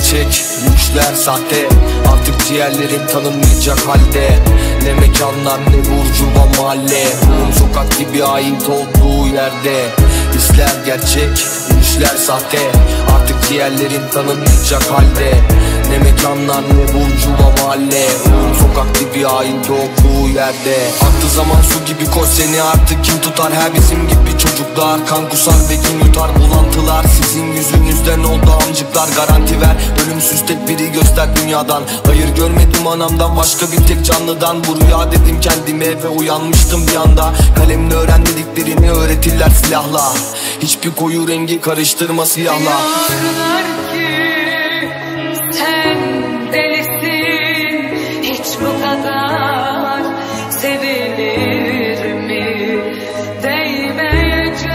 gerçek, güçler sahte. Artık ciğerlerim tanınmayacak halde. Ne mekanlar ne burcuva mahalle. Ruhum sokak gibi ait olduğu yerde. Hisler gerçek, güçler sahte. Artık ciğerlerim tanınmayacak halde. Ne mekanlar ne burcuva mahalle. Ruhum sokak gibi ait olduğu yerde. Aktı zaman su gibi koş, seni artık kim tutar? Her bizim gibi çocuklar kan kusar ve kim yutar? Bulantılar sizin yüzünüzden oldu amcıklar. Garanti ver, ölümsüz tek biri göster dünyadan. Hayır görmedim anamdan, başka bir tek canlıdan. Bu rüya dedim kendime ve uyanmıştım bir anda. Kalemle öğrenmediklerini öğretirler silahla. Hiçbir koyu rengi karıştırma siyahla. Diyorlar ki sen delisin, hiç bu kadar sevilir mi? Değmeyecek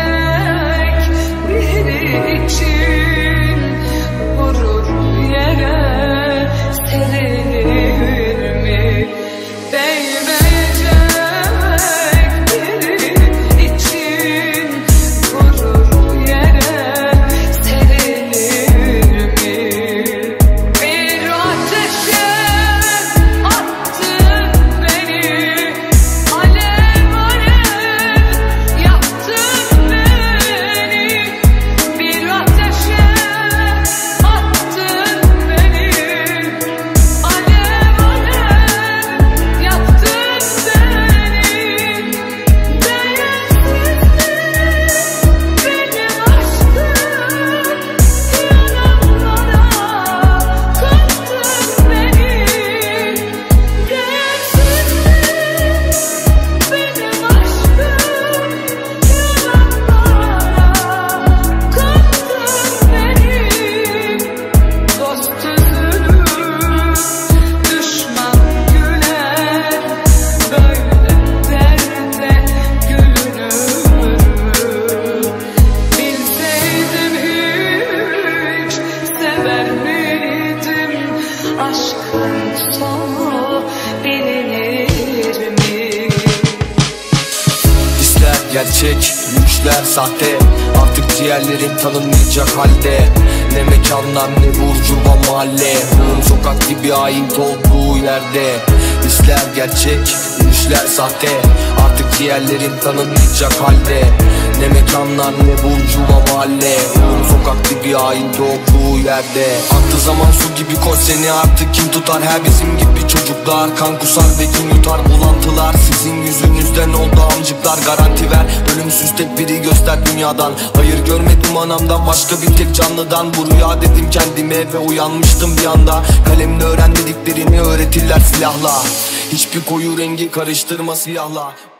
biri için vurur yere serilir mi? Değmeyecek biri için vurur yere serilir mi? Bir ateşe attın beni, alev alev yaktın beni. Bir ateşe attın beni, alev alev yaktın beni. Değersizdi benim aşkım, yalanlara kattın beni. Değersizdi benim aşkım, yalanlara kattın beni. Dost üzülür, düşman güler, böyle derde gülünür. Bilseydim hiç sever miydim, aşkın sonu bilinir mi? Hisler gerçek, güçler sahte. Artık ciğerlerim tanınmayacak halde. Ne mekanlar ne burcuva mahalle. Ruhum sokak gibi ait olduğu yerde. Hisler gerçek, güçler sahte. Artık ciğerlerim tanınmayacak halde. Ne mekanlar ne burcuva mahalle. Ruhum sokak gibi ait olduğu yerde. Aktı zaman su gibi koş, seni artık kim tutar? Her bizim gibi çocuklar kan kusar ve kim yutar? Bulantılar sizin yüzünüzden oldu amcıklar. Garanti ver, ölümsüz tek biri göster dünyadan. Hayır görmedim anamdan, başka bir tek canlıdan. Bu rüya dedim kendime ve uyanmıştım bir anda. Kalemle öğrenmediklerini öğretirler silahla. Hiçbir koyu rengi karıştırma siyahla.